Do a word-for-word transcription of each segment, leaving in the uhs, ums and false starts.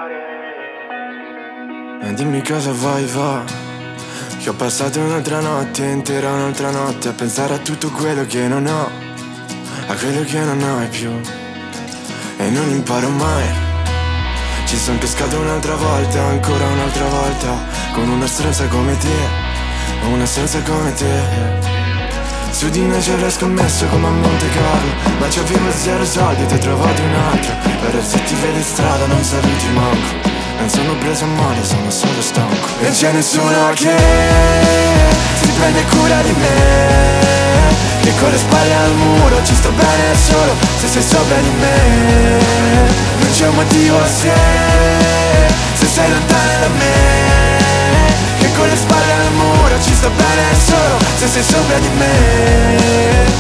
E dimmi cosa vuoi, va. Che ho passato un'altra notte intera, un'altra notte a pensare a tutto quello che non ho, a quello che non hai più. E non imparo mai. Ci son pescato un'altra volta, ancora un'altra volta, con una stronza come te, una stronza come te. Su di noi ci avrei scommesso come a Monte Carlo, ma ci avevo zero soldi, ti ho trovato un altro. Ora se ti vede in strada non saluti manco. Non sono preso a male, sono solo stanco. E c'è nessuno che si prende cura di me, che con le spalle al muro ci sto bene solo se sei sopra di me. Non c'è un motivo se, se sei lontana da me, che con le spalle al muro ci sto bene solo se sei sopra di me.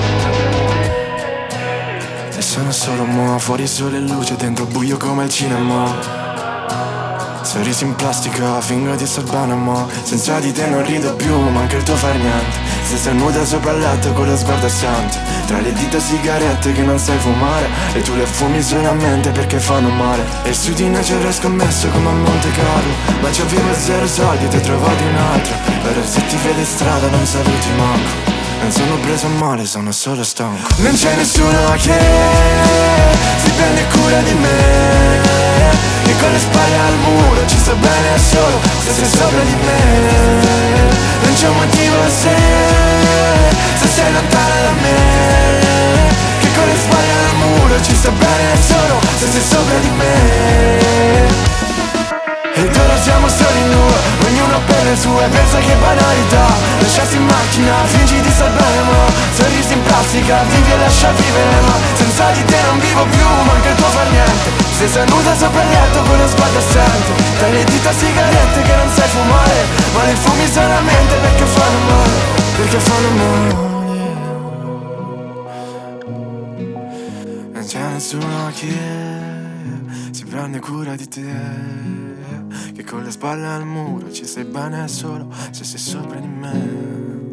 E sono solo mo', fuori sole e luce, dentro buio come al cinema. Sorrisi in plastica, fingo di star bene mo', senza di te non rido più, manca il tuo far niente. Se sei nuda sopra il letto con lo sguardo assente, tra le dita sigarette che non sai fumare, e tu le fumi solamente perché fanno male. E su di noi ci avrei scommesso come a Monte Carlo, ma ci avevo zero soldi, ti ho trovato un altro. Ora se ti vede in strada non saluti manco. Non sono preso a male, sono solo stanco. Non c'è nessuno che si prende cura di me, che con le spalle al muro ci sto bene solo se sei sopra di me. Non c'è un motivo se, se sei lontana da me, che con le spalle al muro ci sto bene solo se sei sopra di me. Ed ora siamo soli noi, ognuno per le sue, pensa che banalità lasciarsi in macchina, fingi di star bene ma sorrisi in plastica, vivi e lascia vivere ma senza di te non vivo più, manca il tuo far niente. Se sei nuda sopra il letto con lo sguardo assente, tra le dita sigarette che non sai fumare, ma le fumi solamente perché fanno male, perché fanno male. Non c'è nessuno che si prende cura di te, che con le spalle al muro ci sei bene solo se sei sopra di me.